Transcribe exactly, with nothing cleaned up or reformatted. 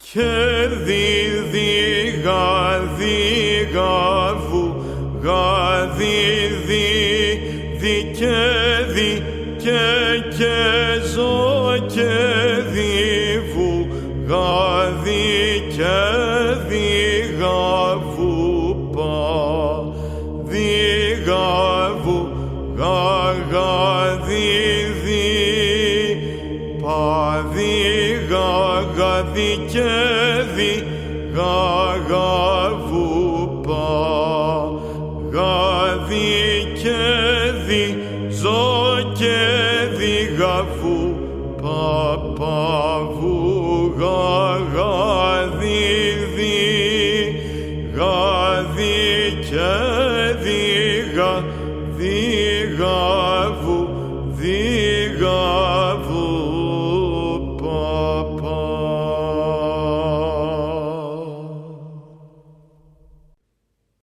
Χέρδι διγαδί γαβού γαδί δι δικέδι και και ζω και διβού γαδί και διγαβού πα διγαβού γαγαδί δι πα δι γαγαδί και δι γαγαδί